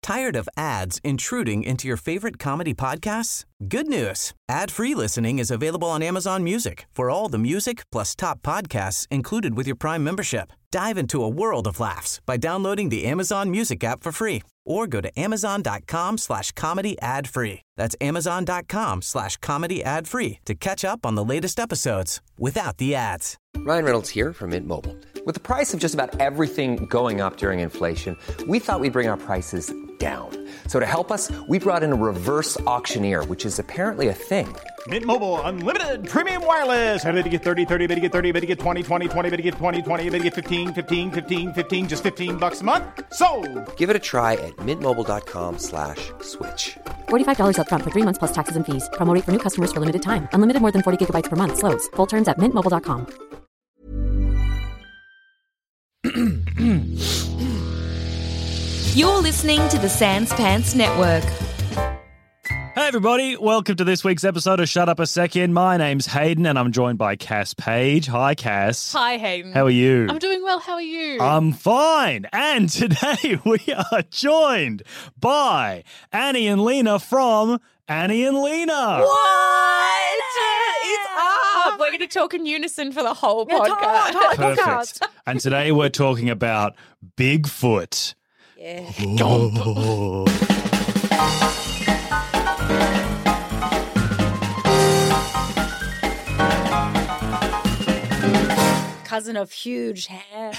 Tired of ads intruding into your favorite comedy podcasts? Good news. Ad-free listening is available on Amazon Music for all the music plus top podcasts included with your Prime membership. Dive into a world of laughs by downloading the Amazon Music app for free or go to amazon.com/comedy ad-free. That's amazon.com/comedy ad-free to catch up on the latest episodes without the ads. Ryan Reynolds here from Mint Mobile. With the price of just about everything going up during inflation, we thought we'd bring our prices down. So to help us, we brought in a reverse auctioneer, which is apparently a thing. Mint Mobile Unlimited Premium Wireless. How to get 30, 30, bit to get 30, bit to get 20, 20, 20, bit to get 20, 20, bit to get 15, 15, 15, 15, just $15 a month? Sold! Give it a try at mintmobile.com/switch. $45 up front for 3 months plus taxes and fees. Promo rate for new customers for limited time. Unlimited more than 40 gigabytes per month. Slows full terms at mintmobile.com. You're listening to the Sans Pants Network. Hey everybody, welcome to this week's episode of Shut Up a Second. My name's Hayden and I'm joined by Cass Page. Hi Cass. Hi Hayden. How are you? I'm doing well, how are you? I'm fine. And today we are joined by Annie and Lena from Annie and Lena. What? It's up! We're going to talk in unison for the whole podcast. Perfect. And today we're talking about Bigfoot. Yeah. Oh. Cousin of huge hair.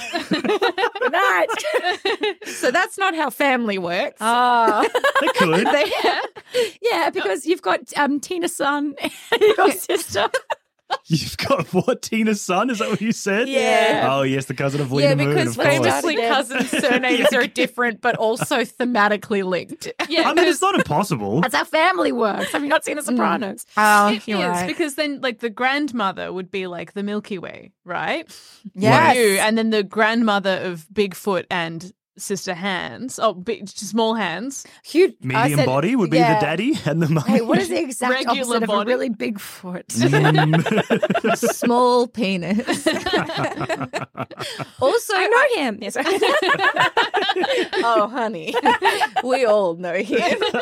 So that's not how family works. They could. Yeah, because you've got Tina's son and your sister. You've got what, Tina's son? Is that what you said? Yeah. Oh, yes, the cousin of Lena Moon, because of course. famously cousins' surnames are different but also thematically linked. Yeah, I mean, it's not impossible. That's how family works. Have you not seen The Sopranos? It is, because then like the grandmother would be like the Milky Way, right? Yes. You, and then the grandmother of Bigfoot and Sister Hands, small hands. Huge. Medium body would be the daddy and the mummy. Hey, what is the exact Regular opposite of a body. really big foot? Small penis. Also, I know him. Yes. Oh, honey. We all know him.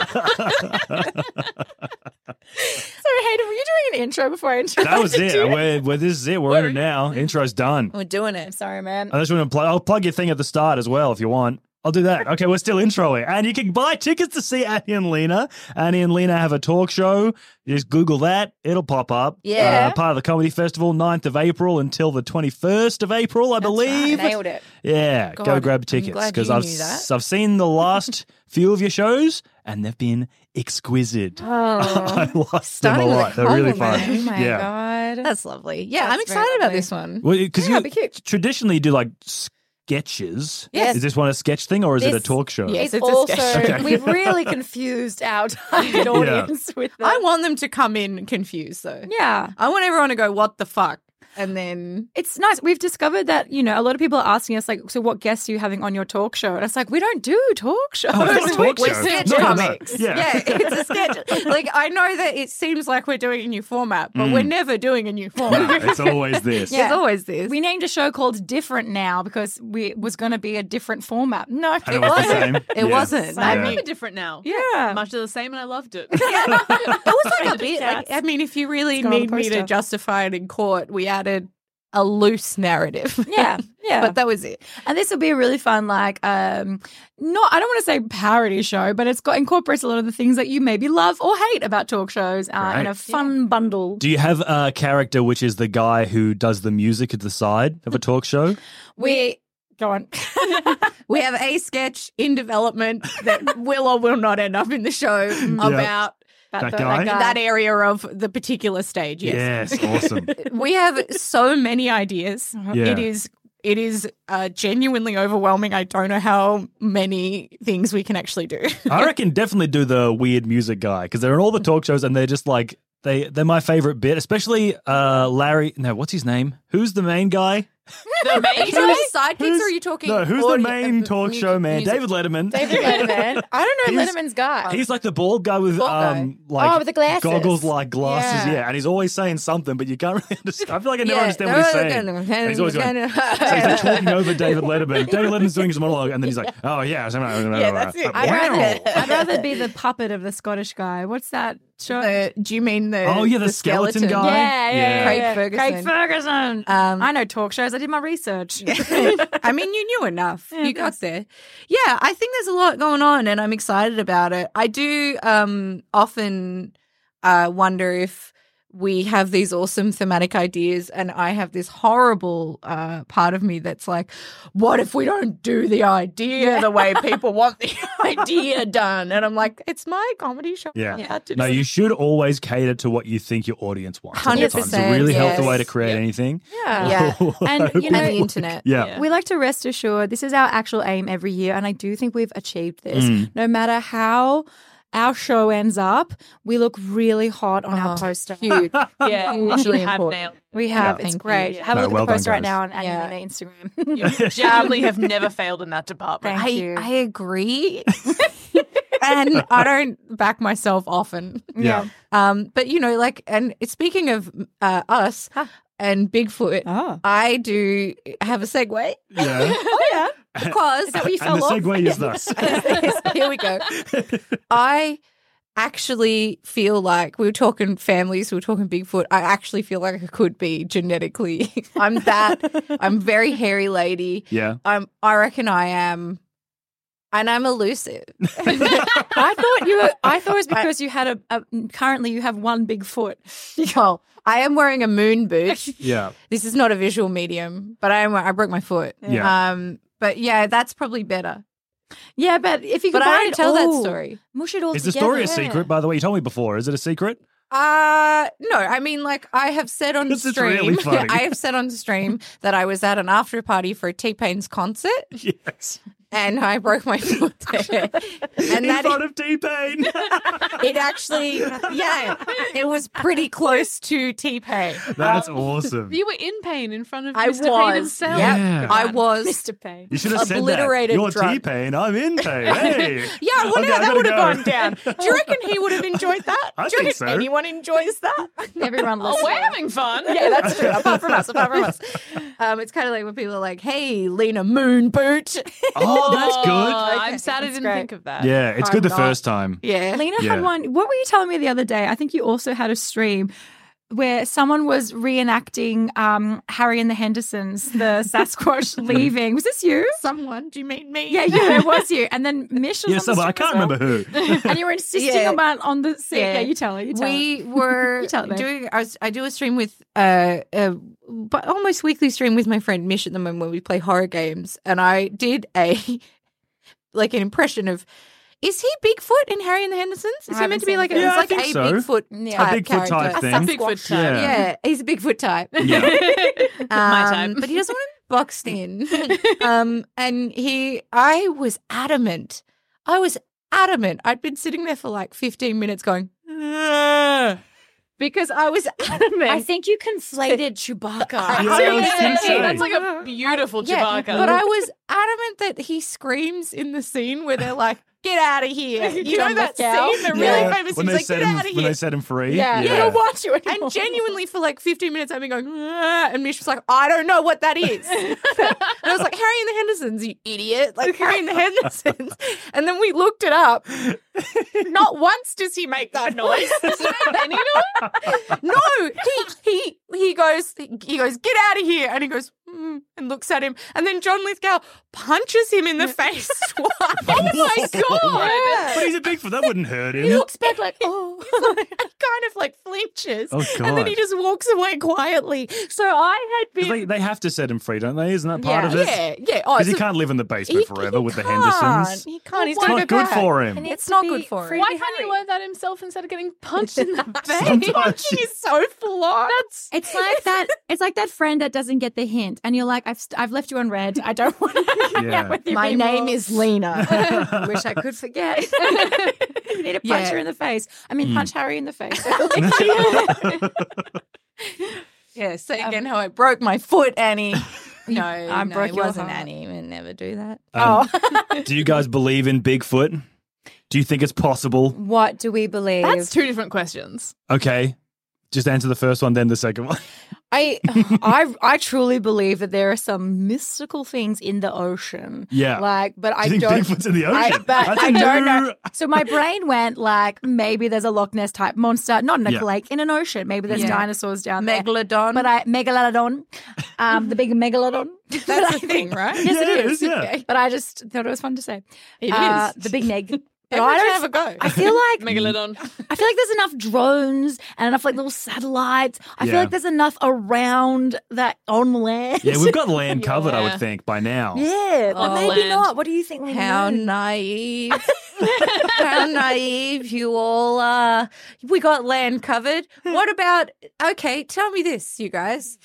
So, Hayden, were you doing an intro before I introduced That was it. you? This is it. We're in it now. Intro's done. We're doing it. Sorry, man. I just want to I'll plug your thing at the start as well if you want. I'll do that. Okay, we're still introing. And you can buy tickets to see Annie and Lena. Annie and Lena have a talk show. You just Google that. It'll pop up. Yeah. Part of the Comedy Festival, 9th of April until the 21st of April, I believe. Right. Nailed it. Yeah, go God, grab I'm tickets. glad Because you I've knew that. I've seen the last few of your shows and they've been exquisite. Oh. I lost them a Starting with lot. a They're really fun. compliment. Oh, my yeah. God. That's lovely. Yeah, I'm That's very excited about lovely. this one. Because Yeah, you be cute. traditionally do like sketches. Yes. Is this one a sketch thing or is it a This- talk show? Yes, It's it's also- a sketch. Okay. We've really confused our target audience with that. I want them to come in confused though. Yeah. I want everyone to go, what the fuck? And then It's nice. We've discovered that, a lot of people are asking us, like, so what guests are you having on your talk show? And it's like, we don't do talk shows. Oh, it's not a talk We're show. sketch No, no, no. comics. Yeah. It's a sketch. like, I know that it seems like we're doing a new format, but we're never doing a new format. No, it's always this. Yeah. It's always this. We named a show called Different Now because it was going to be a different format. No, And it was the same. It Yeah. wasn't. I Yeah. remember different now. Yeah. Much of the same, and I loved it. It was like a bit. Like, I mean, if you really It's gone on need the me to poster. justify it in court, we added a loose narrative. Yeah, yeah. But that was it. And this will be a really fun, like, I don't want to say parody show, but it's incorporates a lot of the things that you maybe love or hate about talk shows in Right. a fun bundle. Do you have a character which is the guy who does the music at the side of a talk show? We go on. We have a sketch in development that will or will not end up in the show about That guy? that area of the particular stage. Yes. Yes, awesome. We have so many ideas. Yeah. It is genuinely overwhelming. I don't know how many things we can actually do. I reckon definitely do the weird music guy because they're in all the talk shows and they're just like, they're my favorite bit, especially Larry. No, what's his name? Who's the main guy? The main He's always sidekicks or are you talking? who's the main talk show man? music? David Letterman. David Letterman. I don't know He's- Letterman's guy. He's like the bald guy with Bald guy. With the glasses. goggles like glasses, Yeah. and he's always saying something, but you can't really understand. I feel like I never Yeah. understand what he's saying. And he's always going. So he's like talking over David Letterman. David Letterman's doing his monologue, and then he's like, "Oh yeah, that's it. I'd rather be the puppet of the Scottish guy. What's that show? Do you mean the? Oh yeah, the skeleton guy. Yeah. Craig Ferguson. Craig Ferguson. I know talk shows. I did my research. I mean, you knew enough. Yeah, you got there. Yeah, I think there's a lot going on, and I'm excited about it. I do often wonder if we have these awesome thematic ideas, and I have this horrible part of me that's like, what if we don't do the idea the way people want the idea done? And I'm like, it's my comedy show. Yeah. I have to No, do you should always cater to what you think your audience wants. Sometimes it's a really healthy way to create anything. Yeah. And you know, And the internet. Yeah. we like to rest assured this is our actual aim every year, and I do think we've achieved this. No matter how our show ends up, we look really hot on our poster. Huge. Yeah, Hugely you have important. nailed. We have. Yeah. It's Thank great. you. Have a No, look well at the done, poster right guys. now on Yeah. Annie Instagram. You genuinely have never failed in that department. Thank you. I agree. And I don't back myself often. Yeah. But you know, like, and speaking of us and Bigfoot, I do have a segue. Yeah. Because that what you And the fell off? segue is thus. here we go. I actually feel like we were talking families, we were talking Bigfoot. I actually feel like I could be genetically. I'm a very hairy lady. Yeah. I reckon I am. And I'm elusive. I thought it was because you had currently you have one big foot. Well, I am wearing a moon boot. Yeah. This is not a visual medium, but I broke my foot. Yeah. But yeah, that's probably better. Yeah, but if you could But I don't tell that all, story. mush it all Is the together. story a secret, by the way? You told me before. Is it a secret? No, I mean, like, I have said on This is stream, really funny. I have said on stream that I was at an after party for a T-Pain's concert Yes. and I broke my foot there. And In front of T-Pain. it actually, it was pretty close to T-Pain. That's awesome. You were in pain in front of I Mr. Payne himself. Yeah. I was. Mr. Payne. You should have said that. Obliterated You're drunk. T-Pain, I'm in pain. Hey. Yeah, I wonder Okay, how I that gotta would have go. gone down. Do you reckon he would have enjoyed that? I Do you think reckon so. anyone enjoys that? Everyone Oh, listening. we're having fun. Yeah, that's true. Apart from us. It's kind of like when people are like, hey, Lena Moon Boot. Oh, that's good. I'm sad I didn't great. think of that. Yeah, it's good the not. first time. Yeah. Lena Yeah. had one. What were you telling me the other day? I think you also had a stream where someone was reenacting Harry and the Hendersons, the Sasquatch leaving. Was this you? Someone, do you mean me? Yeah, it was you. And then Mish was Yeah, on the someone, I stream can't as well. remember who. And you were insisting Yeah. about on the seat. Yeah, you tell her. You tell her. We were You tell it, babe. doing. I do a stream with but almost weekly stream with my friend Mish at the moment where we play horror games, and I did an impression of. Is he Bigfoot in Harry and the Hendersons? Is he meant to be like a, Yeah, I it's like think a so. Bigfoot Yeah. type A Bigfoot type character? thing. Bigfoot type. Yeah. Yeah, he's a Bigfoot type. Yeah. My type. But he doesn't want to be boxed in. And I was adamant. I'd been sitting there for like 15 minutes going, "Ugh," because I was adamant. I think you conflated Chewbacca. Yeah, I was gonna say. That's like a beautiful Chewbacca. But I was adamant that he screams in the scene where they're like, get out of here. You know that scene? They're really famous. When He's they like, set get him, out of when here. they set him free. Yeah. You don't watch you anymore. And genuinely for like 15 minutes I've been going, "Ah," and Mish was like, I don't know what that is. And I was like, Harry and the Hendersons, you idiot. Like Harry and the Hendersons. And then we looked it up. Not once does he make that noise. No, he goes, get out of here. And he goes, and looks at him. And then John Lithgow punches him in the face twice. Oh my God. But he's a Bigfoot. That wouldn't hurt him. He looks back like, oh, and kind of like flinches. Oh, And then God. he just walks away quietly. So I had 'Cause been. they have to set him free, don't they? Isn't that part of it? Yeah. Oh, Because he so- can't live in the basement forever with the Hendersons. He can't. He's It's got not good for him. It's not good for him. Why can't he learn that himself instead of getting punched in the face? Sometimes He's so full on. It's like that. It's like that friend that doesn't get the hint, and you're like, I've left you on red. I don't want to hang Yeah. out with you My anymore. name is Lena. Wish I could forget. You need to punch Yeah. her in the face. I mean, punch Harry in the face. Yeah, say again how I broke my foot, Annie. No, I no, broke it your wasn't heart. Annie. We never do that. Do you guys believe in Bigfoot? Do you think it's possible? What do we believe? That's two different questions. Okay. Just answer the first one, then the second one. I truly believe that there are some mystical things in the ocean. Yeah. But Do you think Bigfoot's in the ocean? But That's a I don't new- know. So my brain went maybe there's a Loch Ness type monster, not in a lake, in an ocean. Maybe there's dinosaurs down there. Megalodon. Megalodon, the big megalodon. That's the thing, right? Yes, it is. Yeah. Okay. But I just thought it was fun to say. It is. The big neg. But Everyone I should don't have a go. I feel like Megalodon. I feel like there's enough drones and enough little satellites. I feel Yeah. like there's enough around that on land. Yeah, we've got land covered, I would think, by now. Yeah, but Oh, maybe land. not. What do you think? Lena? How naive. How naive you all are. We got land covered. What about, okay, tell me this, you guys.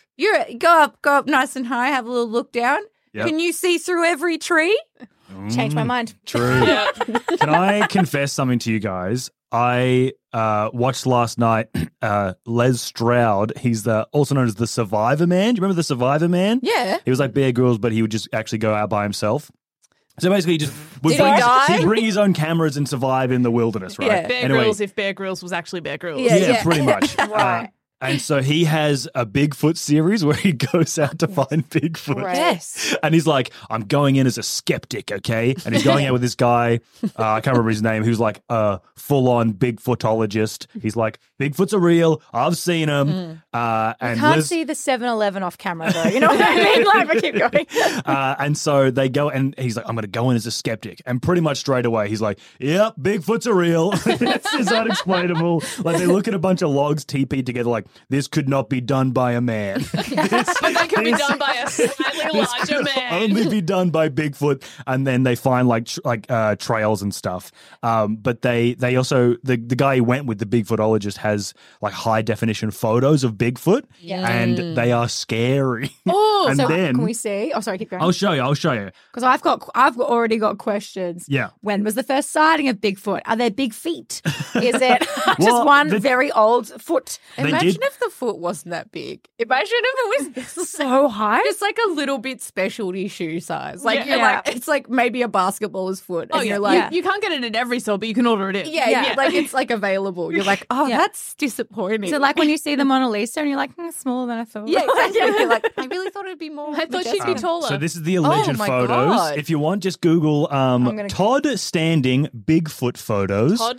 Go up nice and high, have a little look down. Yep. Can you see through every tree? Change my mind. True. Can I confess something to you guys? I watched last night Les Stroud. He's also known as the Survivor Man. Do you remember the Survivor Man? Yeah. He was like Bear Grylls, but he would just actually go out by himself. So basically, he just would Did he die? he'd bring his own cameras and survive in the wilderness, right? Yeah. Bear Anyway, Grylls if Bear Grylls was actually Bear Grylls. yeah, pretty much. Right. And so he has a Bigfoot series where he goes out to find Bigfoot. Right. Yes. And he's like, I'm going in as a skeptic, okay? And he's going out with this guy, I can't remember his name, who's like a full-on Bigfootologist. He's like, Bigfoots are real. I've seen them. And Can't Liz- see the 7-Eleven off camera though. You know what I mean? Like, I keep going. and so they go, and he's like, I'm going to go in as a skeptic. And pretty much straight away, he's like, yep, Bigfoots are real. It's unexplainable. Like, they look at a bunch of logs TP'd together, like, this could not be done by a man. But that could be done by a slightly larger man. Only be done by Bigfoot, and then they find trails and stuff. But they also the guy who went with, the Bigfootologist, has like high definition photos of Bigfoot, and they are scary. Oh, and So then can we see? Oh, sorry, keep going. I'll show you. Because I've already got questions. Yeah. When was the first sighting of Bigfoot? Are there big feet? Is it Well, just one very old foot? They Imagine did- if the foot wasn't that big. Imagine if it was So high? just like a little bit specialty shoe size. Like Yeah. you're Yeah. like, it's like maybe a basketballer's foot. Oh, And yeah. you're like, You can't get it at every store, but you can order it in. yeah, like it's like available. You're like, oh, Yeah. that's disappointing. So like when you see the Mona Lisa and you're like, smaller than I thought. yeah, exactly. You're like, I really thought it'd be more. I thought she'd be majestic. taller. So this is the alleged my photos. God. If you want, just Google Todd Standing Bigfoot photos. Todd.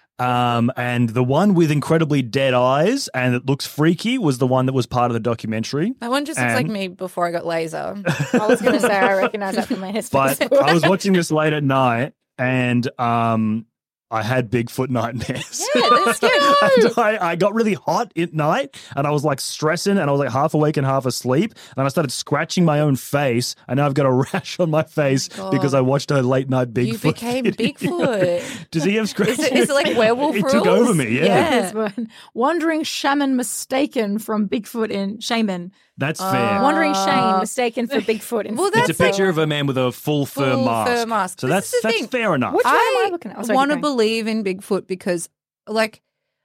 And the one with incredibly dead eyes and it looks freaky was the one that was part of the documentary. That one just looks like And- me before I got laser. I was going to say I recognize that from my history. But I was watching this late at night and I had Bigfoot nightmares. Yeah, that's scary. And I got really hot at night and I was like stressing and I was like half awake and half asleep. And I started scratching my own face and now I've got a rash on my face because I watched a late night Bigfoot. You became video. Bigfoot. Does he have scratches? Is it like werewolf It rules? took over me, yeah. This one. Wandering shaman mistaken from Bigfoot in shaman. That's fair. Wandering Shane mistaken for Bigfoot in. Well, It's a that's picture of a man with a full fur Full mask. fur mask. So This that's is the thing. fair enough. Which one am I looking at? Oh, sorry, want to keep going. believe in Bigfoot because, like,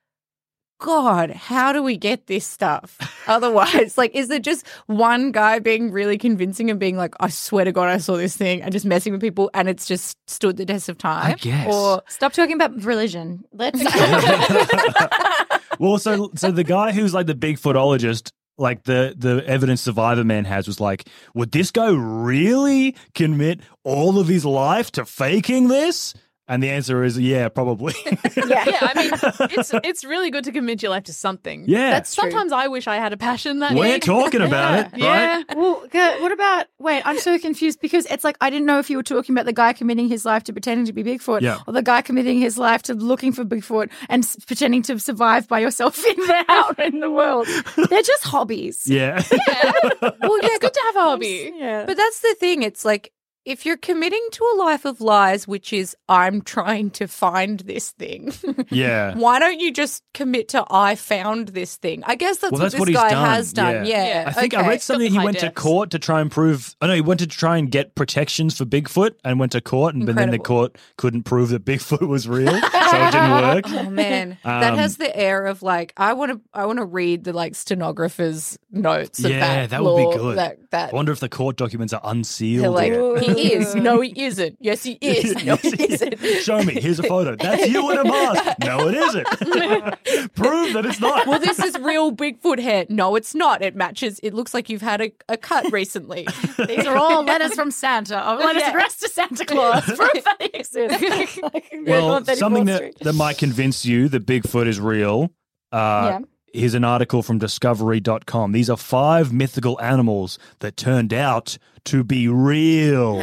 God, how do we get this stuff? Otherwise, like, is it just one guy being really convincing and being like, I swear to God, I saw this thing, and just messing with people, and it's just stood the test of time? I guess. Or Stop talking about religion. Let's. Well, so the guy who's like the Bigfootologist, like the evidence Survivor Man has, was like, would this guy really commit all of his life to faking this? And the answer is, yeah, probably. Yeah, I mean, it's really good to commit your life to something. Yeah. That's sometimes I wish I had a passion that We're big. talking about it, right? Yeah. Well, what about? Wait, I'm so confused because it's like I didn't know if you were talking about the guy committing his life to pretending to be Bigfoot, Yeah. or the guy committing his life to looking for Bigfoot and pretending to survive by yourself out in the world. They're just hobbies. Yeah. well, yeah, It's good to have a hobby. Yeah. But that's the thing. It's like if you're committing to a life of lies, which is I'm trying to find this thing, Yeah. why don't you just commit to I found this thing? I guess that's Well, what that's this what he's guy done. has done. Yeah. Yeah. I think I okay. read something. He high went to depths. court to try and prove. Oh no, he went to try and get protections for Bigfoot and went to court, and but then the Incredible. court couldn't prove that Bigfoot was real, so it didn't work. Oh man, that has the air of like I want to read the like stenographer's notes. Of Yeah, that that would be law, good. That I wonder if the court documents are they're unsealed. like or- he is. No, he isn't. Yes, he is. No, he isn't. Show me. Here's a photo. That's you in a mask. No, it isn't. Prove that it's not. Well, this is real Bigfoot hair. No, it's not. It matches. It looks like you've had a cut recently. These are all letters from Santa, or letters Yeah. addressed to Santa Claus. Proof that he exists. Well, something that might convince you that Bigfoot is real. Here's an article from discovery.com. These are 5 mythical animals that turned out to be real.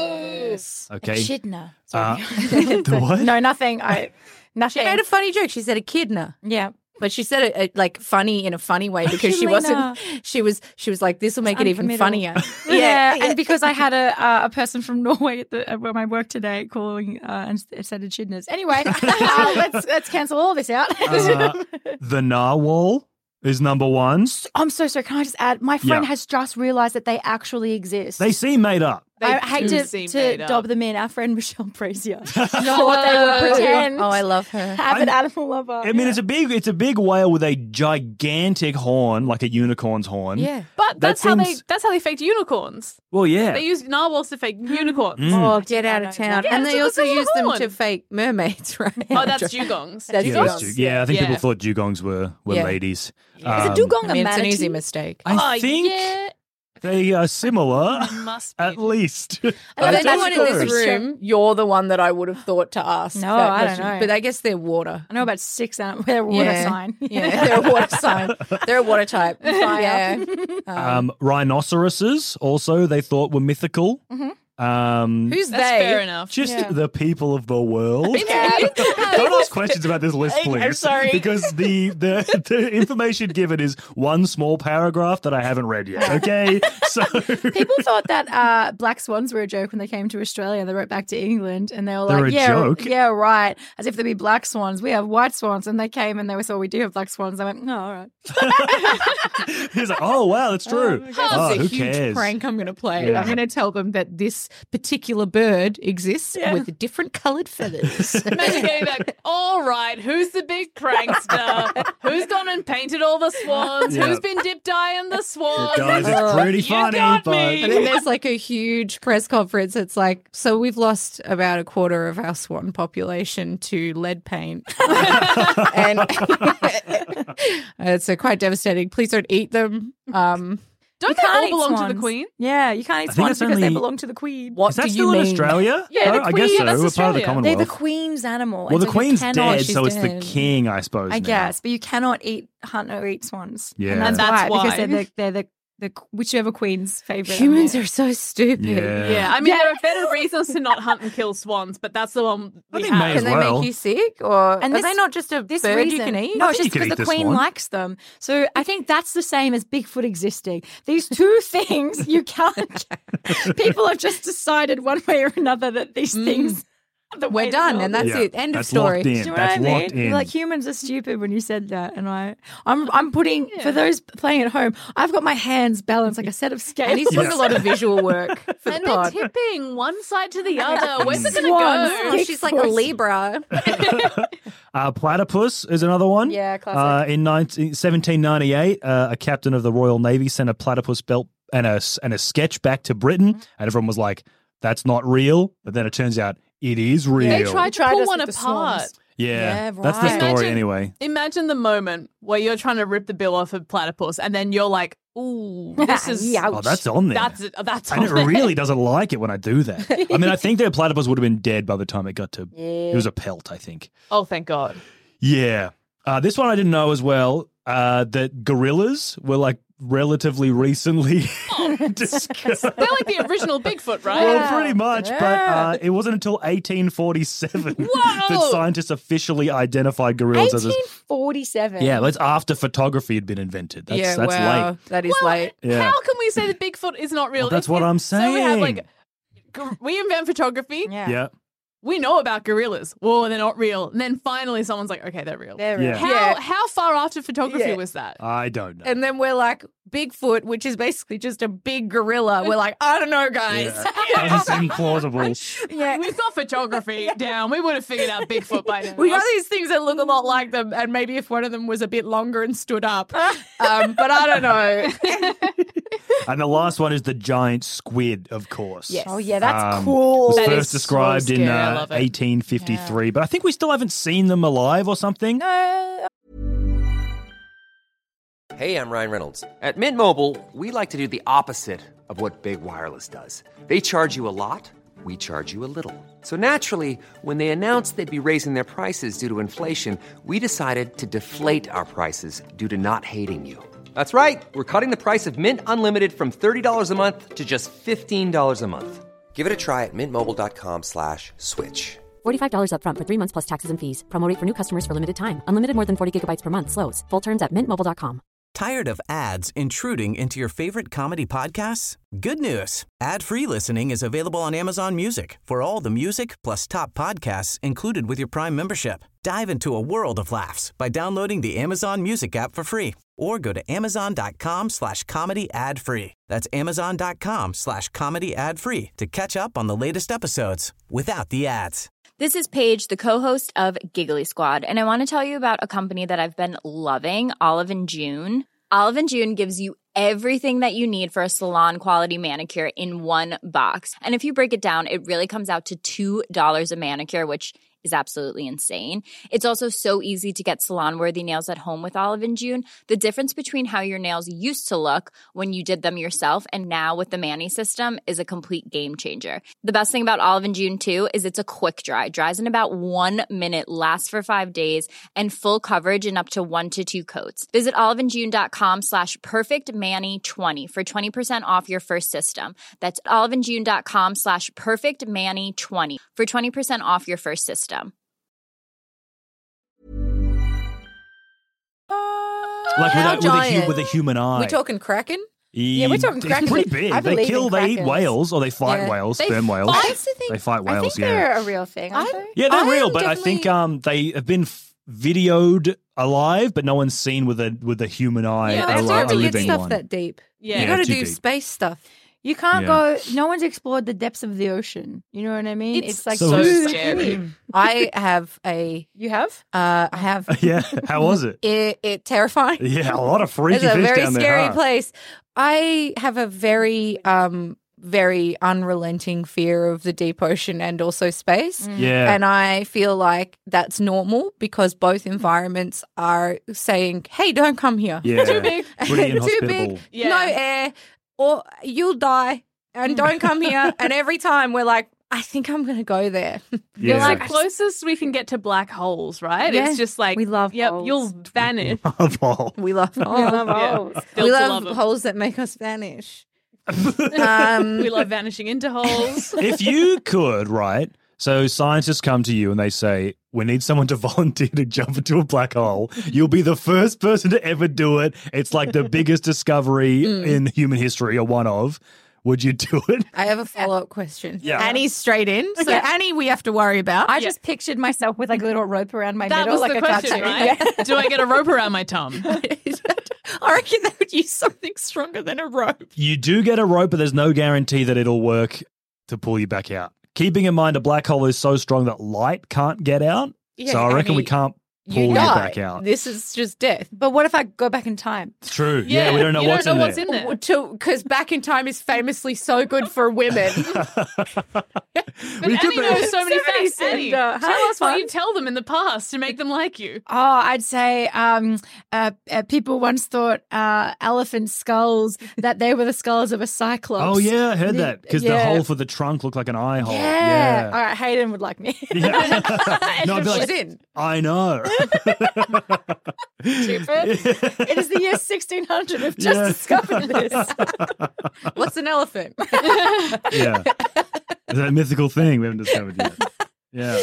Okay. Echidna. The what? No, nothing. She Nothing. made a funny joke. She said echidna. Yeah. But she said it like funny in a funny way because she wasn't. She was like, this will make it even Uncommittal. funnier. Yeah, and because I had a person from Norway at where I work today calling and said echidnas. Anyway, let's cancel all this out. The narwhal is number 1. I'm so sorry. Can I just add? My friend Yeah. has just realised that they actually exist. They seem made up. I hate do to seem made up. dob them in. Our friend Michelle Brazier. No, what they would pretend. Oh, I love her. Have an animal lover. I mean, it's a big whale with a gigantic horn, like a unicorn's horn. Yeah. But That that's how seems- they faked unicorns. Well, yeah. They used narwhals to fake unicorns. Oh, get out of town. Yeah, and they it's a also use them horn. to fake mermaids, right? Oh, that's dugongs. That's Yeah, dugongs. yeah, I think Yeah. people thought dugongs were Yeah. ladies. Is a dugong I mean, a it's an easy manatee? mistake. I Oh, think yeah. they are similar, Must be. at least. Of I anyone in don't this know. room, you're the one that I would have thought to ask. No, that I don't question. know. But I guess they're water. I know about 6 animals. They're a water sign. Yeah, they're a water sign. They're a water type. Yeah. Rhinoceroses also they thought were mythical. Who's That's they? fair enough. Just the people of the world. Yeah. Don't ask questions about this list, please. I'm sorry. Because the information given is one small paragraph that I haven't read yet. Okay, so People thought that black swans were a joke when they came to Australia. They wrote back to England and they were They're like, a yeah, joke? yeah, right. As if there'd be black swans. We have white swans. And they came and they were, so we do have black swans. I went, no, all right. he's like, "Oh wow, that's true." This Oh, is a who huge cares? prank I'm going to play. Yeah. I'm going to tell them that this particular bird exists with different coloured feathers. Imagine getting back. All right, who's the big prankster? Who's gone and painted all the swans? Yeah. Who's been dip dyeing the swans? Guys, it's pretty You funny, got but me. And then there's like a huge press conference. It's like, so we've lost about a quarter of our swan population to lead paint. And it's quite devastating. Please don't eat them. Don't You they can't all eat belong to the swans. Queen? Yeah, you can't eat think swans it's because they only- belong to the Queen. What is that do still you in mean? Australia? Yeah, the I guess Queen- so. that's We're part of the Australia. They're Commonwealth. the Queen's animal. Well, and the so you Queen's cannot- dead, she's so it's the dead. king, I suppose. I now. guess, but you cannot hunt or eat swans. Yeah. And that's, That's why, because why. they're the whichever queen's favorite. Humans are so stupid. Yeah. Yeah, I mean, there are better reasons to not hunt and kill swans, but that's the one I we think have. may Can as they well. make you sick? Or And are this- they not just a this bird reason, you can eat? No, I it's think just you can because eat the the queen swan. likes them. So I think that's the same as Bigfoot existing. These two things you can't. People have just decided one way or another that these things. are the way We're the done, world and that's Yeah, it. End of that's story. locked in. Do you know That's what I locked mean? in. Like humans are stupid when you said that, and I'm putting for those playing at home. I've got my hands balanced like a set of scales. And he's doing a lot of visual work for the And we're pod. tipping one side to the other. Where's it going to Swans. go? Oh, she's like a Libra. Platypus is another one. Yeah, classic. In 1798, a captain of the Royal Navy sent a platypus belt and a sketch back to Britain, and everyone was like, "That's not real." But then it turns out it is real. They tried to Tried pull us one with the apart. swans. Yeah, Yeah, that's the right. story Imagine- anyway. Imagine the moment where you're trying to rip the bill off of platypus, and then you're like, "Ooh, this is Ouch. Oh, that's on there. that's and on it there." really doesn't like it when I do that. I mean, I think the platypus would have been dead by the time it got to. It was a pelt, I think. Oh, thank God. Yeah. This one I didn't know as well. That gorillas were like relatively recently discovered. They're like the original Bigfoot, right? Well, pretty much, but it wasn't until 1847 that scientists officially identified gorillas as. 1847. Yeah, that's after photography had been invented. That's, yeah, that's wow. late. That is late. Yeah. How can we say that Bigfoot is not real? Well, that's If- what I'm So we have saying. like we invent photography. Yeah. We know about gorillas. Whoa, they're not real. And then finally someone's like, okay, they're real. They're real. Yeah. How far after photography Yeah. was that? I don't know. And then we're like, Bigfoot, which is basically just a big gorilla. We're like, I don't know, guys. Doesn't seem plausible. Yeah. We've got photography down. We would have figured out Bigfoot by now. We got these things that look a lot like them, and maybe if one of them was a bit longer and stood up. But I don't know. And the last one is the giant squid, of course. Yes. Oh, yeah, that's It cool. was That first is so described in scary. I love it. 1853, but I think we still haven't seen them alive or something. Hey, I'm Ryan Reynolds. At Mint Mobile, we like to do the opposite of what Big Wireless does. They charge you a lot, we charge you a little. So naturally, when they announced they'd be raising their prices due to inflation, we decided to deflate our prices due to not hating you. That's right. We're cutting the price of Mint Unlimited from $30 a month to just $15 a month. Give it a try at mintmobile.com/switch. $45 up front for 3 months plus taxes and fees. Promo rate for new customers for limited time. Unlimited more than 40 gigabytes per month. Slows full terms at mintmobile.com. Tired of ads intruding into your favorite comedy podcasts? Good news. Ad-free listening is available on Amazon Music for all the music plus top podcasts included with your Prime membership. Dive into a world of laughs by downloading the Amazon Music app for free or go to amazon.com/comedy ad-free. That's amazon.com/comedy ad-free to catch up on the latest episodes without the ads. This is Paige, the co-host of Giggly Squad, and I want to tell you about a company that I've been loving, Olive & June. Olive & June gives you everything that you need for a salon-quality manicure in one box. And if you break it down, it really comes out to $2 a manicure, which is absolutely insane. It's also so easy to get salon-worthy nails at home with Olive & June. The difference between how your nails used to look when you did them yourself and now with the Mani system is a complete game changer. The best thing about Olive & June, too, is it's a quick dry. Dries in about 1 minute, lasts for 5 days, and full coverage in up to 1 to 2 coats. Visit oliveandjune.com/perfectmani20 for 20% off your first system. That's oliveandjune.com/perfectmani20 for 20% off your first system. Like How giant? with a human eye. We talking Kraken? Yeah, we're talking It's Kraken. pretty big. I They believe kill, in they eat Krakens. whales, or they fight Yeah. whales, They sperm whales. fight- That's the thing. They fight I whales, think yeah. they're a real thing, aren't they? Yeah, they're I real, am but I think they have been videoed alive, but no one's seen with a human eye, Yeah, They a, don't have a to get living stuff one. that deep. Yeah. You got to too do deep. space stuff. You can't Yeah. go. No one's explored the depths of the ocean. You know what I mean? It's like so too- scary. I have a. You have? I have. Yeah, how was it? It terrifying. Yeah, a lot of freaky It's a fish very down there. scary huh? place. I have a very very unrelenting fear of the deep ocean and also space. Yeah. And I feel like that's normal because both environments are saying, hey, don't come here. Yeah. Too big. Pretty Too inhospitable. big, Yeah. no air, or you'll die and don't come here. And every time we're like, I think I'm going to go there. You're Yeah. like closest we can get to black holes, right? Yeah. It's just like We love yep, holes. you'll vanish. We love We love Yeah. holes. Built we to love them. holes that make us vanish. We love vanishing into holes. If you could, right? So scientists come to you and they say, we need someone to volunteer to jump into a black hole. You'll be the first person to ever do it. It's like the biggest discovery in human history, or one of. Would you do it? I have a follow-up question. Yeah. Annie's straight in. So Okay. Annie, we have to worry about. I just pictured myself with like a little rope around my That middle, was like the a question, cartoon. right? Yeah. Do I get a rope around my tum? I reckon they would use something stronger than a rope. You do get a rope, but there's no guarantee that it'll work to pull you back out. Keeping in mind a black hole is so strong that light can't get out. Yeah, so I reckon we Annie, can't pull you die. back out. This is just death. But what if I go back in time? It's true. Yeah, we don't know you what's don't know in what's there. in there. Because back in time is famously so good for women. But We could Annie be- knows so many So many facts. Annie, Cinder. tell Huh? us what Fun. you tell them in the past to make them like you. Oh, I'd say people once thought elephant skulls, that they were the skulls of a cyclops. Oh, yeah, I heard that. Because the Yeah. hole for the trunk looked like an eye hole. Yeah. All right, Hayden would like me. Yeah. No, I'd be She's like, in. I know. Stupid. It is the year 1600. We've just Yeah. discovered this. What's an elephant? Yeah. It's a mythical thing we haven't discovered yet. Yeah.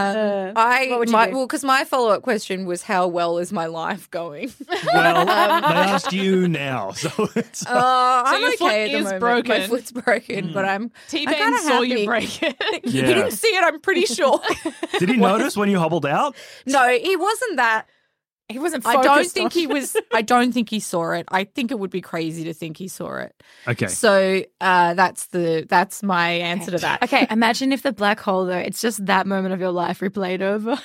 what would you do? because my follow-up question was, how well is my life going? Well, they asked you now, so it's I'm your foot okay at the is moment. broken. My foot's broken, but I'm T-Bane kinda saw you happy. break it. He Yeah. didn't see it, I'm pretty sure. Did he notice when you hobbled out? No, he wasn't that. He wasn't I focused don't think on- he was. I don't think he saw it. I think it would be crazy to think he saw it. Okay. So that's my answer to that. Okay, imagine if the black hole, though, it's just that moment of your life replayed over.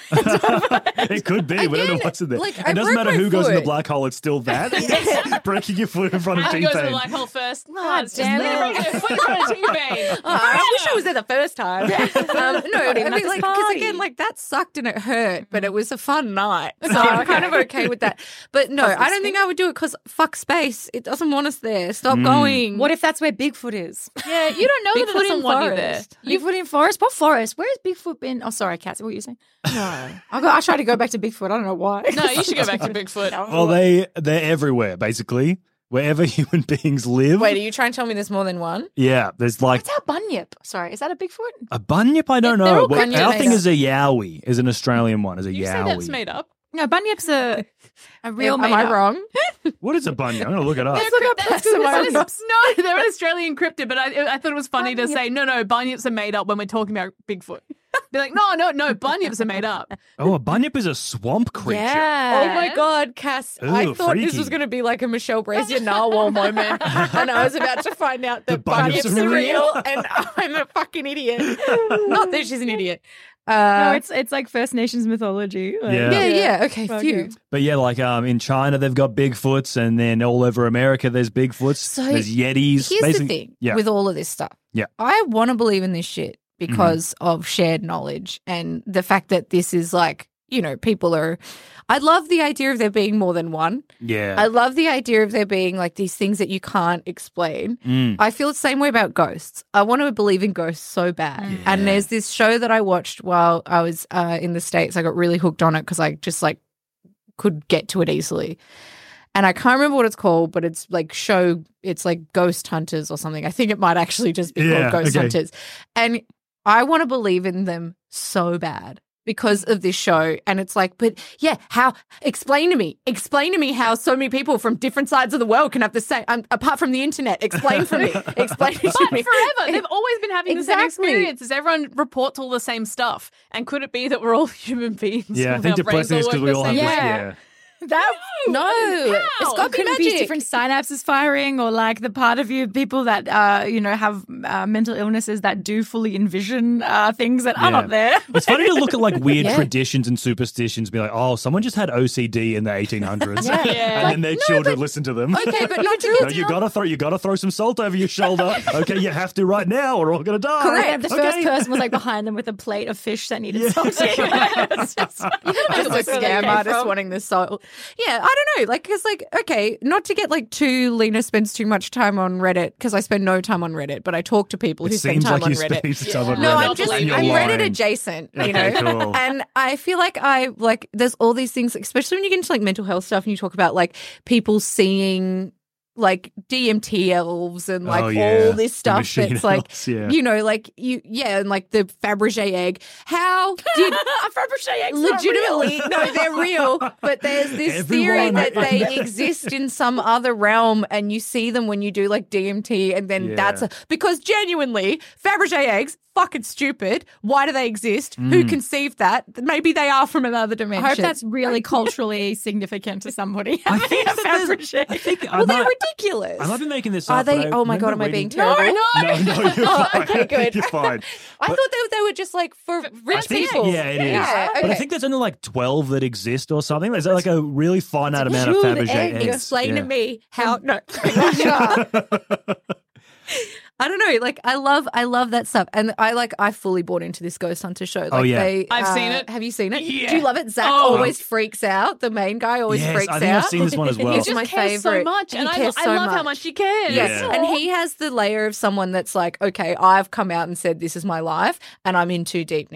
It could be. We don't know what's in there. like, I It doesn't broke matter my who goes in the foot. black hole, it's still that. Breaking your foot in front of Who goes to the T-Pain. black hole first? No, God it's just damn Lena it. breaking her foot in front of T-Bane. I wish I was there the first time. No, I mean, this like, because party. again, like that sucked and it hurt, but it was a fun night, so I'm kind of okay with that. But no, I don't think I would do it because fuck space. It doesn't want us there. Stop going. What if that's where Bigfoot is? Yeah, you don't know that it Bigfoot doesn't in want you there. forest. Bigfoot in forest? What forest? Where has Bigfoot been? Oh, sorry, Kat. What were you saying? No. I try to go back to Bigfoot. I don't know why. No, you should go back to Bigfoot. Well, they're everywhere, basically. Wherever human beings live. Wait, are you trying to tell me there's more than one? Yeah, there's like What's our bunyip? Sorry, is that a Bigfoot? a bunyip. I don't They're know. all Well, bunyip our thing made is a yowie, is an Australian one, is a You say yowie. that's made up. No, bunyip's a real Am I wrong? What is a bunyip? I'm gonna look it up. Let's look up That's some that is- bunyip. No, they're an Australian cryptid, but I thought it was funny to say, no, bunyips are made up when we're talking about Bigfoot. Be like, no, bunyips are made up. Oh, a bunyip is a swamp creature. Yeah. Oh my God, Cass! I Ooh, thought this freaky. was going to be like a Michelle Brazier narwhal moment, and I was about to find out that bunyips bunyips are are real. real, and I'm a fucking idiot. Not that she's an idiot. No, it's like First Nations mythology. Like, Yeah. yeah. Okay, Okay. phew. But yeah, like in China they've got Bigfoots, and then all over America there's Bigfoots. So there's Yetis. Here's the Basically- thing Yeah. with all of this stuff. Yeah. I want to believe in this shit because of shared knowledge and the fact that this is like, people are. I love the idea of there being more than one. Yeah. I love the idea of there being like these things that you can't explain. Mm. I feel the same way about ghosts. I want to believe in ghosts so bad. And there's this show that I watched while I was in the States. I got really hooked on it because I just like could get to it easily. And I can't remember what it's called, but it's like Ghost Hunters or something. I think it might actually just be Yeah, called Ghost okay. Hunters. And I want to believe in them so bad because of this show. And it's like, but yeah, explain to me how so many people from different sides of the world can have the same, apart from the internet, explain for me, explain it to But me. forever, they've always been having the same Exactly. experiences. Everyone reports all the same stuff. And could it be that we're all human beings? Yeah, I with think our brains depressing is all because work we the all have same this. way? Yeah. That No, it's got to be couldn't be magic. different synapses firing, or like the part of you, people that have mental illnesses that do fully envision things that are not there. It's funny to look at like weird Yeah. traditions and superstitions, be like, oh, someone just had OCD in the 1800s, Yeah. and then their children listen to them. Okay, but not to No, get you gotta throw some salt over your shoulder. Okay, you have to right now, or we're all gonna die. Correct. The first Okay. person was like behind them with a plate of fish that needed salt. It's just- Just That's a where they scam came artist from. wanting the soul. Yeah, I don't know. Like, because, like, okay, not to get like too Lena spends too much time on Reddit because I spend no time on Reddit, but I talk to people who It spend seems time like on you spend Reddit. heaps of time on No, Reddit. I'm just and I'm you're Reddit lying. adjacent, you Okay, know. cool. And I feel like there's all these things, especially when you get into like mental health stuff and you talk about like people seeing like DMT elves and like Oh, yeah. all this The stuff machine that's like elves, yeah. and like the Fabergé egg. How did Fabergé eggs not legitimately no, they're real, but there's this theory Everyone- that they exist in some other realm and you see them when you do like DMT and then Yeah. because genuinely Fabergé eggs fucking stupid. Why do they exist? Mm. Who conceived that? Maybe they are from another I dimension. hope that's really culturally significant to somebody. I think having a that there's- Fabergé. I think well, they're ridiculous. I might be making this Are up. but they? I Oh my god, am remember I being reading- terrible? No, you're Oh, fine. okay, good. You're fine. I thought they were just like for I rich think, people. yeah, it is. Yeah, But I okay. think there's only like 12 that exist or something. There's like a really finite amount of jeweled Fabergé egg. eggs. Explain Yeah. to me how. No, I don't know. Like I love that stuff, and I fully bought into this Ghost Hunter show. Like, Oh, yeah. I've seen it. Have you seen it? Yeah. Do you love it? Zach Oh. always freaks out. The main guy always Yes, freaks I think out. I've seen this one as well. He He's just my cares favorite. so much, He and I cares love so how much. much he cares. Yes, Yeah. and he has the layer of someone that's like, okay, I've come out and said this is my life, and I'm in too deep now.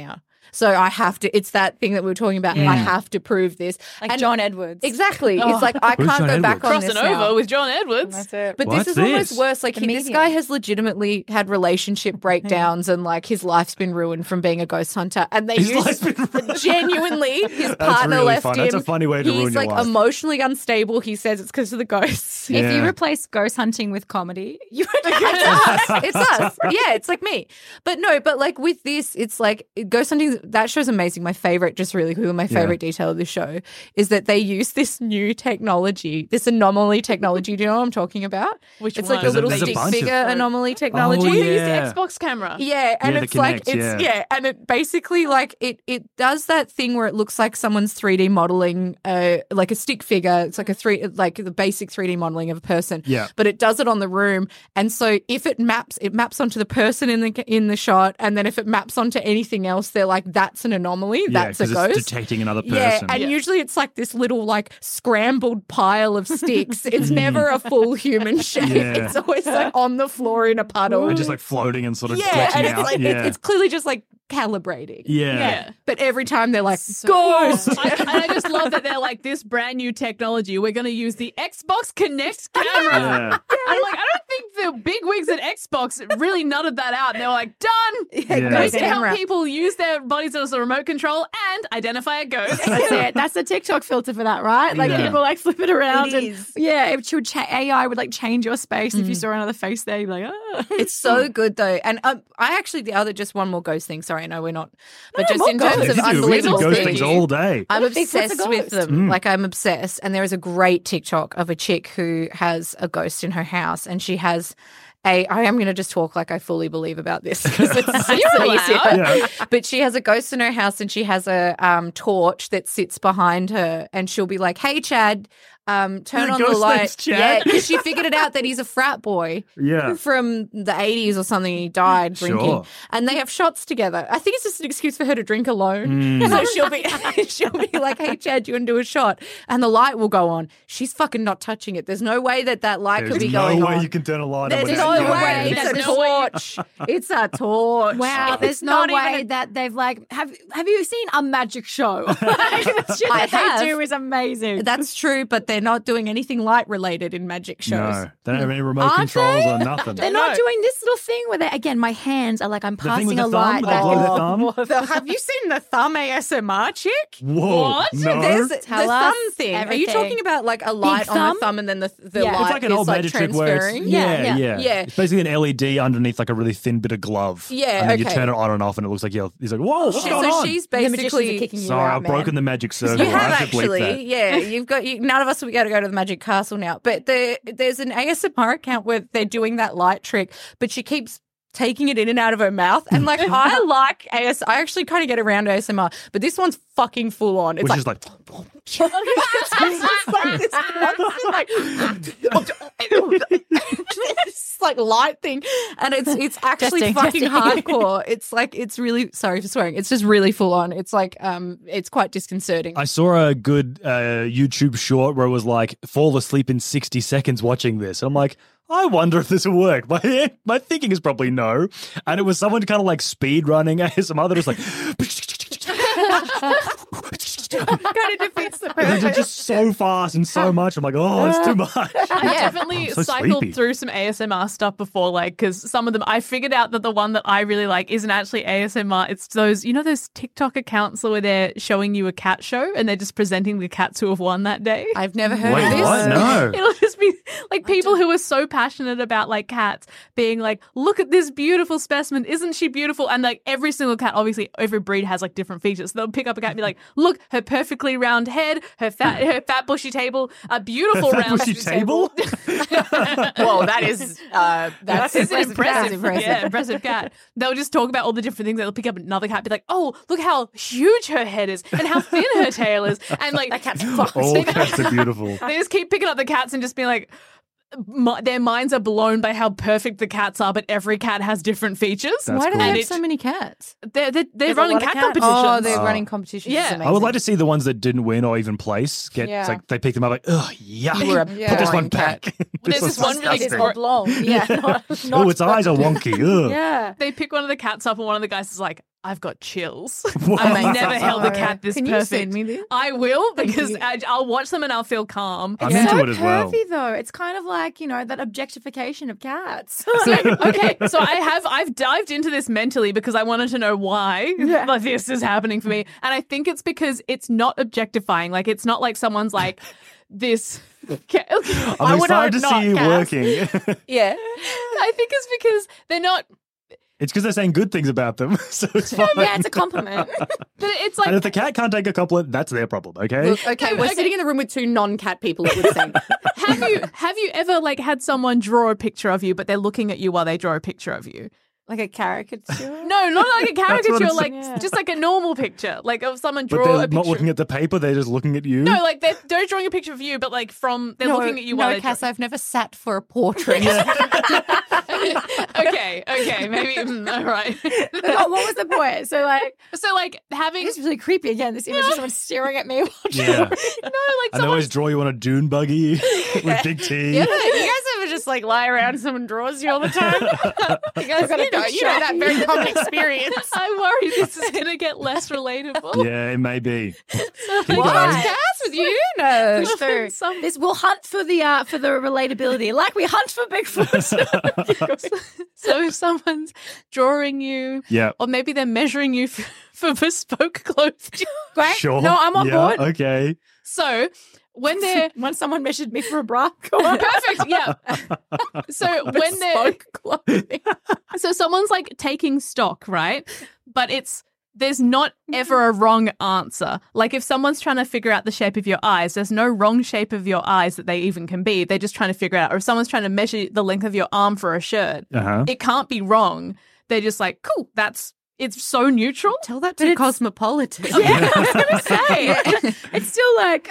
So I have to, it's that thing that we were talking about. I have to prove this. Like John Edwards. Exactly. It's like, I Who's can't John go back on Crossing this over now. with John Edwards. That's it. But What's this is almost this? worse. Like this medium. guy has legitimately had relationship breakdowns and like his life's been ruined from being a ghost hunter. And they His use life's been ruined. genuinely his partner really left fun. him. That's a funny way to ruin He's your like life. emotionally unstable. He says it's because of the ghosts. If you Yeah. replace ghost hunting with comedy, you would It's us. Yeah, it's like me. But no, but like with this, it's like ghost hunting, that show's amazing. My favorite, just really quickly, my favorite detail of the show is that they use this new technology, this anomaly technology. Do you know what I'm talking about? Which it's one? like a little There's a stick bunch of- figure anomaly technology. Oh, They use the yeah. Xbox camera. Yeah, and Yeah, the it's like Kinect, and it basically like it does that thing where it looks like someone's 3D modeling like a stick figure. It's like the basic 3D modeling of a person. Yeah. But it does it on the room, and so if it maps onto the person in the shot, and then if it maps onto anything else, they're like, that's an anomaly. That's a 'cause ghost. It's detecting another person. Yeah, and usually it's like this little like scrambled pile of sticks. It's never a full human shape. Yeah. It's always like on the floor in a puddle. And just like floating and sort of Yeah, glitching and it's out. like yeah. it's clearly just like calibrating. yeah. But every time they're like, ghost. And I just love that they're like, this brand new technology, we're going to use the Xbox Kinect camera. Yeah. And I'm like, I don't think the big wigs at Xbox really nutted that out. And they were like, done. Yeah. Ghost can camera. help people use their bodies as a remote control and identify a ghost. That's it. That's the TikTok filter for that, right? Like Yeah. people like flip it around, It and is. yeah, it would AI would like change your space if you saw another face there. You'd be like, oh. It's so good though. And I actually, just one more ghost thing. Sorry, no, we're not. But No, just more in terms ghosts. of We do unbelievable ghost things. things all day. I'm What if Bigfoot's a obsessed with ghost? them. Like I'm obsessed. And there is a great TikTok of a chick who has a ghost in her house, and she has I am going to just talk like I fully believe about this because it's easier. Yeah. But she has a ghost in her house, and she has a torch that sits behind her, and she'll be like, "Hey, Chad, turn The on the ghost light." name's Chad? Yeah, because she figured it out that he's a frat boy. Yeah. From the 80s or something, he died drinking. Sure. And they have shots together. I think it's just an excuse for her to drink alone. Mm. So she'll be like, "Hey, Chad, do you want to do a shot?" And the light will go on. She's fucking not touching it. There's no way that light could There's be no going way on. you can turn a light on There's without no knowing way. it. It's a There's no way. torch. It's a torch. Wow, there's It's no not way even that they've like have you seen a magic show? Like, the shit I that have. they do is amazing. That's true, but they're not doing anything light related in magic shows. No, they don't have any remote Aren't controls they? or nothing. They're not doing this little thing where they again my hands are like I'm The thing with passing the a thumb, light. they blow the thumb. Have you seen the thumb ASMR chick? Whoa, What? no. There's the Tell thumb us thing. Are everything. you talking about like a light on thumb? the thumb and then the Yeah. light It's like an is old like magic trick where it's transferring? Yeah. Yeah. It's basically an LED underneath like a really thin bit of glove. Yeah, and then you okay. turn it on and off, and it looks like he's like, "Whoa, what's going So on?" she's The magicians are basically. kicking you Sorry, out, I've man. broken the magic circle. You I have have to bleep actually, that. yeah. You've got none of us. We got to go to the Magic Castle now. But there's an ASMR account where they're doing that light trick, but she keeps taking it in and out of her mouth. And like I like I actually kind of get around ASMR, but this one's fucking full on. It's Which like, is like, it's like light thing, and it's actually Testing, fucking testing. hardcore. It's like it's really sorry for swearing. It's just really full on. It's like it's quite disconcerting. I saw a good YouTube short where it was like, fall asleep in 60 seconds watching this. And I'm like, I wonder if this will work. My thinking is probably no. And it was someone kind of like speed running ASMR that was like, kind of defeats the and purpose. they're just so fast and so much. I'm like, oh, it's too much. I've definitely I'm so cycled sleepy. through some ASMR stuff before, like, because some of them, I figured out that the one that I really like isn't actually ASMR. It's those, those TikTok accounts where they're showing you a cat show and they're just presenting the cats who have won that day. I've never heard Wait, of this. what? No. It'll just be like people who are so passionate about like cats being like, look at this beautiful specimen. Isn't she beautiful? And like every single cat, obviously every breed has like different features. So they'll pick up a cat and be like, look, her perfectly round head, her fat bushy table, a beautiful Fat round bushy table? Whoa, that's That's an impressive, impressive. yeah, impressive cat. They'll just talk about all the different things. They'll pick up another cat, be like, "Oh, look how huge her head is, and how thin her tail is," and like that cat's All cats are beautiful. They just keep picking up the cats and just being like, their minds are blown by how perfect the cats are, but every cat has different features. That's Why do cool. they And have it- so many cats? They're There's a running lot of cat cats. competitions. Oh, they're running competitions. Yeah. It's I would amazing. like to see the ones that didn't win or even place. It's Yeah. like they pick them up like, ugh, yuck. You were a Put this one boring cat. back. There's this one really disgusting. or- oblong. Yeah. Oh, its eyes are wonky. Ugh. Yeah. They pick one of the cats up, and one of the guys is like, I've got chills. What? I've never held a cat this Can you perfect. send me this? I will, because I'll watch them and I'll feel calm. I'm It's into so it as well. pervy, though. It's kind of like, that objectification of cats. Okay, so I've dived into this mentally because I wanted to know why like, this is happening for me, and I think it's because it's not objectifying. Like, it's not like someone's like this. I'm excited to see you working. Yeah. I think it's because they're not. It's because they're saying good things about them, so it's fine. Yeah, it's a compliment. But it's like And if the cat can't take a compliment, that's their problem, okay? Look, okay, we're sitting in the room with two non-cat people, it would seem. have you ever like had someone draw a picture of you, but they're looking at you while they draw a picture of you? Like a caricature? No, not like a caricature, it's- like just like a normal picture, like of someone But draw they're a picture. not looking at the paper, they're just looking at you. No, like they're drawing a picture of you, but like they're looking at you while No, they're Cass, I've never sat for a portrait. Okay, maybe all right. Oh, what was the point? So having it's really creepy again. This image of someone staring at me. Yeah. like And they always draw you on a dune buggy with big teeth. Yeah, you guys ever just like lie around and someone draws you all the time? You guys you know that very common experience. I'm worried this is going to get less relatable. Yeah, it may be. What? Cass, with you? No. Push through. This we'll hunt for the relatability, like we hunt for Bigfoot. So if someone's drawing you, Yeah. or maybe they're measuring you for bespoke clothing. Great. Sure. No, I'm on board. Okay. So when they're Once someone measured me for a bra, go on. perfect, yeah. So when they're so someone's like taking stock, right? But there's not ever a wrong answer. Like if someone's trying to figure out the shape of your eyes, there's no wrong shape of your eyes that they even can be. They're just trying to figure it out. Or if someone's trying to measure the length of your arm for a shirt, it can't be wrong. They're just like, cool, it's so neutral. Tell that to Cosmopolitan. Yeah, I was going to say. It's still like,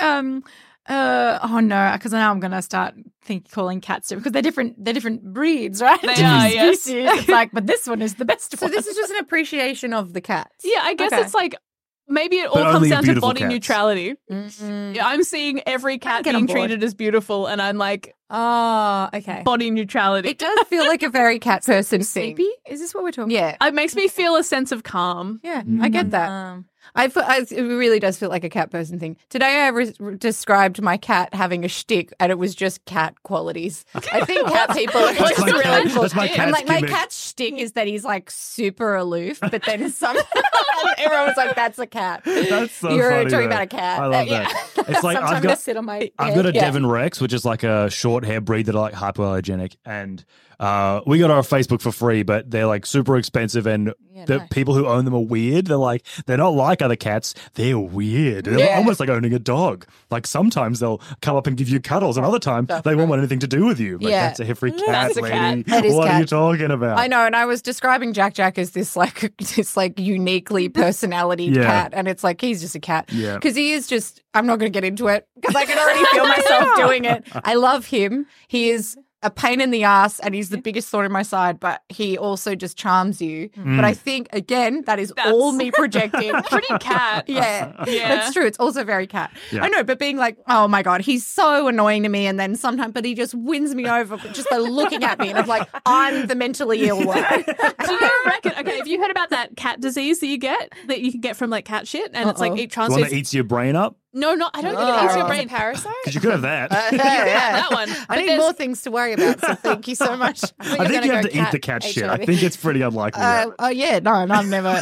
oh no, because now I'm going to start calling cats because they're different breeds, right? They Different are, yes. species. It's like, but this one is the best So one. this is just an appreciation of the cats. Yeah, I guess Okay. it's like maybe it all But comes only down to beautiful body cats. neutrality. Yeah, I'm seeing every cat get on being board. treated as beautiful, and I'm like, Oh, okay. body neutrality. It does feel like a very cat person thing. Sleepy? Is this what we're talking Yeah. It makes me feel a sense of calm. Yeah, I get that. It really does feel like a cat person thing. Today I described my cat having a shtick and it was just cat qualities. I think cat people are just my really cat- cool. that's my And cat's like my gimmick. cat's shtick is that he's like super aloof, but then everyone was like, that's a cat. That's so You're funny, talking though. about a cat. I love Yeah. that. It's like Sometimes I've I'm gonna got sit on my I've got a head. Devon Rex, which is like a short hair breed that are like hypoallergenic, and we got it off Facebook for free, but they're like super expensive, and the people who own them are weird. They're not like other cats. They're weird. They're almost like owning a dog. Like sometimes they'll come up and give you cuddles, and other times they won't want anything to do with you. Like, Yeah. that's every cat, That's a lady. cat. That is What are cat. you talking about? I know, and I was describing Jack as this like uniquely personality Yeah. cat, and it's like he's just a cat Yeah. because he is just. I'm not going to get into it because I can already feel myself doing it. I love him. He is a pain in the ass, and he's the biggest thorn in my side, but he also just charms you. But I think again that is all me projecting. Pretty cat. Yeah, Yeah. that's true. It's also very cat. Yeah. I know, but being like, oh my God, he's so annoying to me. And then sometimes, but he just wins me over just by looking at me. And I'm like, I'm the mentally ill one. Do you reckon? Okay, have you heard about that cat disease that you can get from like cat shit, and it's like it The one transfers? that eats your brain up? No, I don't think it eats your brain. Parasite? Because you could have that. That one. I But need there's- more things to worry about. So thank you so much. I think you have to eat the cat shit. I think it's pretty unlikely. Oh yeah, no, I've never.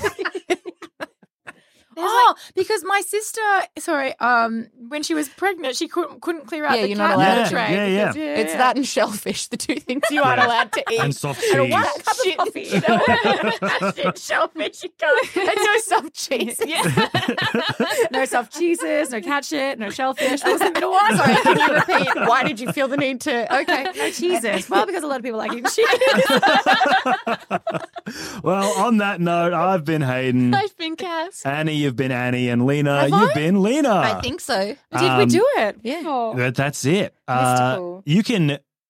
Oh, because my sister, when she was pregnant, she couldn't clear out Yeah, the you're cat not allowed to. tray. Yeah, because- It's that and shellfish, the two things you aren't Yeah. allowed to eat. And soft And cheese. one Cup cup of of coffee, coffee. shit, shellfish, you can't. And no soft cheese. Yeah. No soft cheeses, no cat shit, no shellfish. That was the middle one. Sorry, can you repeat? Why did you feel the need to? Okay. No cheeses. Well, because a lot of people like eating chicken. Well, on that note, I've been Hayden. I've been Cass. Annie, you've been Annie, and Lena, you've been Lena. I think so. Did we do it? Yeah. Oh. That's it. Mystical. You can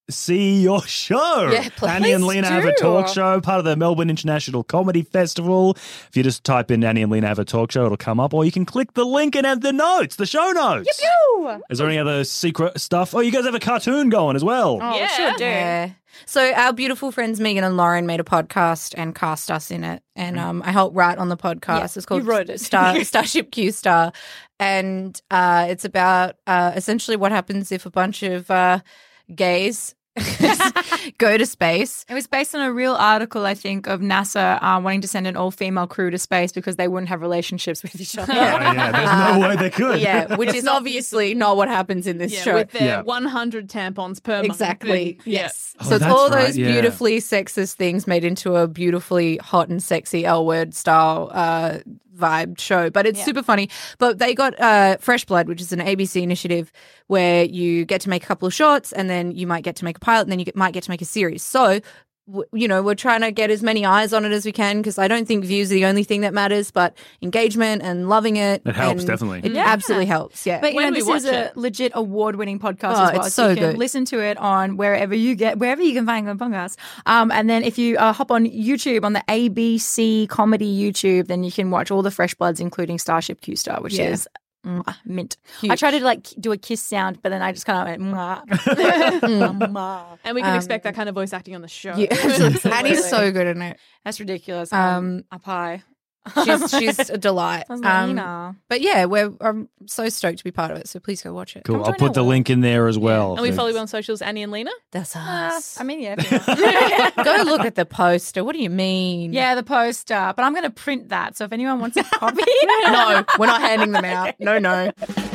see your show. Yeah, please Annie and Lena have a do. talk show, part of the Melbourne International Comedy Festival. If you just type in Annie and Lena have a talk show, it'll come up, or you can click the link and have the notes, the show notes. Is there any other secret stuff? Oh, you guys have a cartoon going as well. Oh, Yeah. sure do. Yeah. So our beautiful friends Megan and Lauren made a podcast and cast us in it, and I helped write on the podcast. Yeah, It's called you wrote it. Starship Q Star, and it's about essentially what happens if a bunch of gays go to space. It was based on a real article, I think, of NASA wanting to send an all-female crew to space because they wouldn't have relationships with each other. Yeah, there's no way they could. Yeah, which is obviously not what happens in this Yeah, show. with their Yeah. 100 tampons per month. Exactly. And- yeah. Yes. Oh, So it's that's all right, those yeah. beautifully sexist things made into a beautifully hot and sexy L Word style vibe show. But it's super funny. But they got Fresh Blood, which is an ABC initiative where you get to make a couple of shorts and then you might get to make a pilot and then you might get to make a series. So we're trying to get as many eyes on it as we can because I don't think views are the only thing that matters, but engagement and loving it. It helps, and definitely. It absolutely helps, yeah. But you When know, do we this is watch a it? legit award-winning podcast Oh, as well. it's so you can good. listen to it on wherever you can find the podcast. And then if you hop on YouTube on the ABC Comedy YouTube, then you can watch all the Fresh Bloods, including Starship Q Star, which Yeah. is mint. Huge. I tried to do a kiss sound, but then I just kind of went mwah. And we can expect that kind of voice acting on the show. Yeah, absolutely. Annie's so good in it. That's ridiculous. Um, A pie. She's a delight. I was like, Nina. But yeah, I'm so stoked to be part of it. So please go watch it. Cool. Come I'll join put our the world. link in there as well. And we follow you on socials, Annie and Lena. That's us. I mean, yeah. if you- Go look at the poster. What do you mean? Yeah, the poster. But I'm going to print that. So if anyone wants a copy. No, we're not handing them out. No.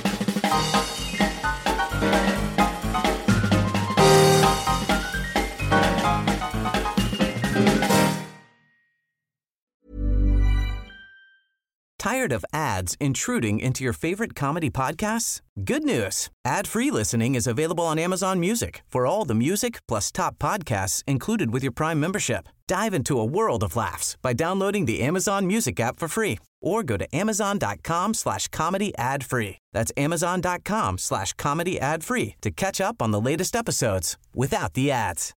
Tired of ads intruding into your favorite comedy podcasts? Good news. Ad-free listening is available on Amazon Music for all the music plus top podcasts included with your Prime membership. Dive into a world of laughs by downloading the Amazon Music app for free or go to amazon.com/comedy ad-free. That's amazon.com/comedy ad-free to catch up on the latest episodes without the ads.